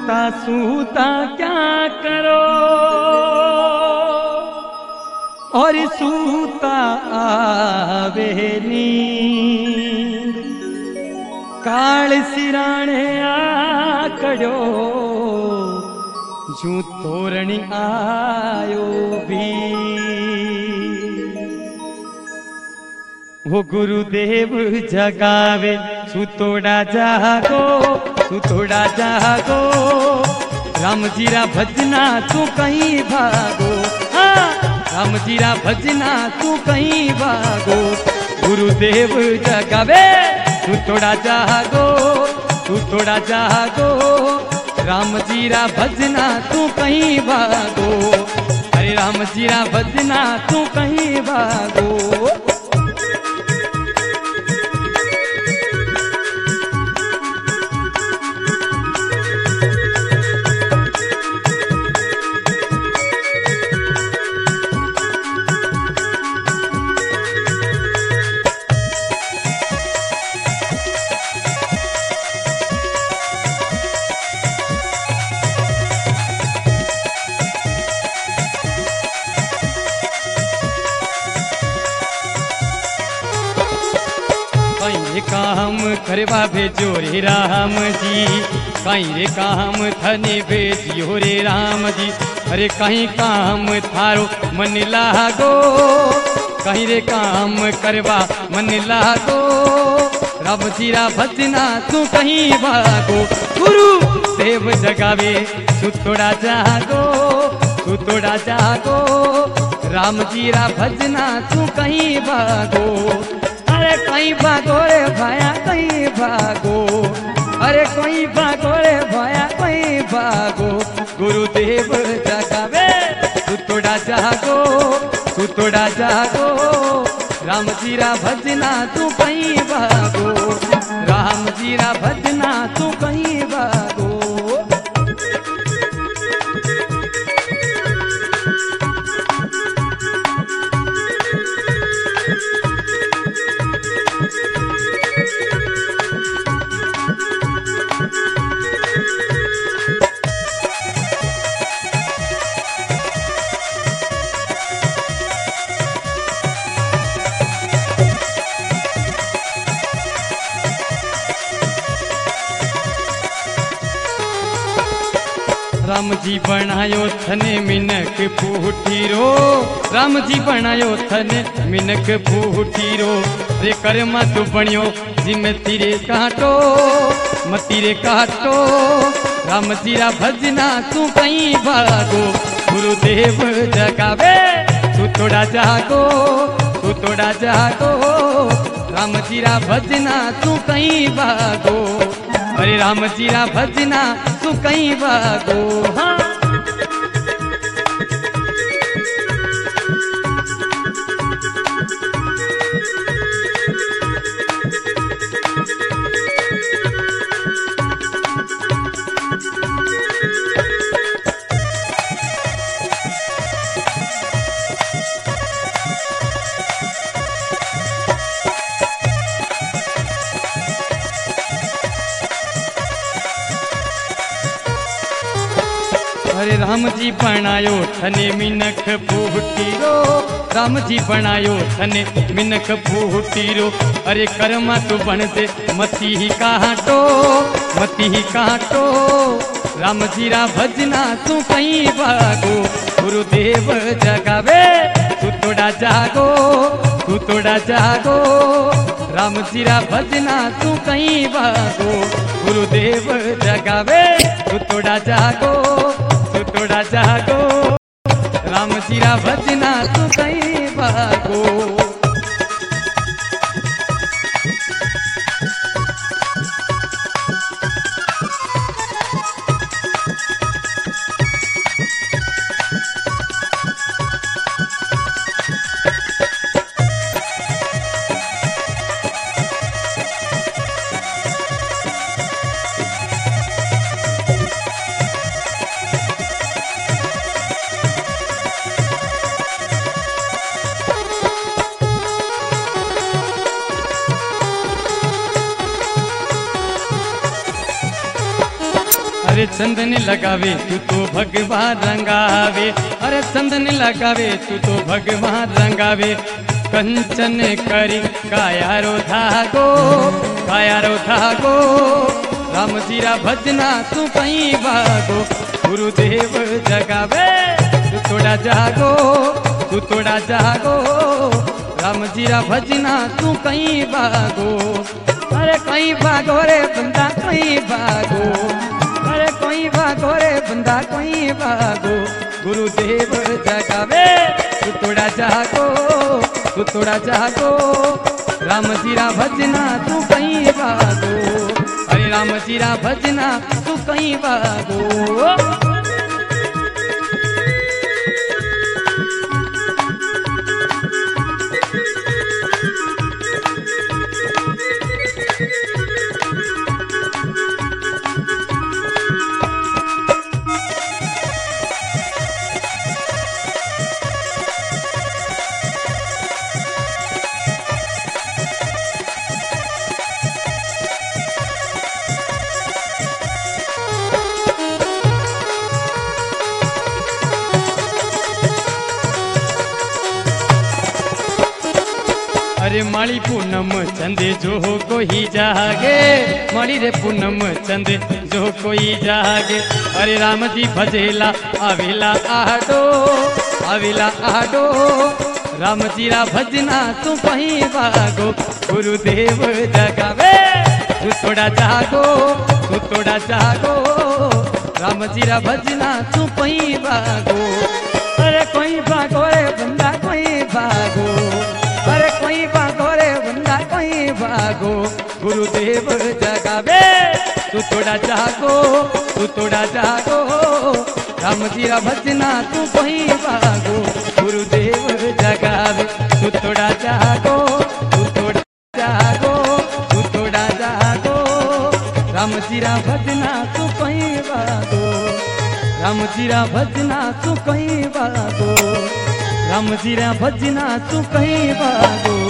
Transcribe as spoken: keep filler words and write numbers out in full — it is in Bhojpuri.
सूता सूता क्या करो और सूता आवे नींद काल सिराणे आकड़ो जू तोरणी आयो भी वो गुरुदेव जगावे सुतोड़ा जागो सुतोड़ा जागो राम जीरा भजना तू कहीं भागो हाँ राम जीरा भजना तू कहीं भागो गुरुदेव जगावे सुतोड़ा जागो सुतोड़ा जागो राम जीरा भजना तू कहीं भागो अरे राम जीरा भजना तू कहीं भागो काम करवा भेजो रे राम जी कहीं रे काम थने भेजियो रे राम जी अरे कहीं काम थारो मन लागो कहीं रे काम करवा मन लागो राम जीरा भजना तू कहीं भागो गुरु देव जगावे सुतोड़ा जागो सुतोड़ा जागो राम जीरा भजना तू कहीं भागो अरे कहीं भागो रे भाया कहीं भागो अरे कहीं भागो रे भाया कहीं भागो गुरुदेव जगावे सुतोड़ा जागो सुतोड़ा जागो राम जीरा भजना तू कहीं भागो राम जीरा भजना तू कहीं भागो राम जी बनायो थने मिनक फूटीरो राम जी बनायो थने मिनक फूटीरो रे कर्म तू बनियो जिम तीरे काटो मतीरे काटो राम जीरा भजना तू कहीं भागो गुरुदेव जगावे सुतोड़ा जागो सुतोड़ा जागो राम जीरा भजना तू कहीं भागो अरे राम जीरा भजना तू कहीं भागो हाँ अरे राम जी बनायो थने मिनक फूटीरो राम जी बनायो थने मिनक फूटीरो अरे कर्मा तू बनते मती ही काटो मती ही काटो राम जीरा भजना तू कहीं भागो गुरुदेव जगावे सुतोड़ा जागो सुतोड़ा जागो राम जीरा भजना तू कहीं भागो गुरुदेव जगावे सुतोड़ा जागो सुतोड़ा जागो राम जीरा भजना तू कहीं भागो अरे चंदन लगावे तू तो भगवान रंगावे, अरे चंदन लगावे तू तो भगवान रंगावे। कंचन करी काया रो धागो, काया रो धागो, राम जीरा भजना तू कहीं भागो। गुरुदेव जगावे तू थोड़ा जागो, तू थोड़ा जागो, राम जीरा भजना तू कहीं भागो। अरे कहीं भागो रे बंदा कहीं भागो, अरे कहीं भागो रे बंदा कहीं भागो। गुरुदेव जगावे तू थोड़ा जागो, तू थोड़ा जागो, राम जीरा भजना तू कहीं भागो। अरे राम जीरा भजना तू कहीं भागो। अरे माली पूनम चंदे जो हो कोई जागे, माली रे पूनम चंदे जो कोई जागे। अरे राम जी भजेला आवेला आडो, आवेला आडो, राम जीरा भजना तू कहीं भागो। गुरुदेव जगावे तू थोड़ा जागो, तू थोड़ा जागो, राम जीरा भजना तू कहीं भागो। अरे कोई भागो रे बंदा कोई भागो, अरे कोई भागो रे बंदा कोई भागो। गुरुदेव जगावे तू थोड़ा जागो, तू थोड़ा जागो, राम जीरा भजना तू कहीं भागो। गुरुदेव जगावे तू थोड़ा जागो, तू थोड़ा जागो, तू थोड़ा जागो, राम जीरा भजना तू कहीं भागो। राम जीरा भजना तू कहीं भागो, राम जीरा भजना तू कहीं भागो।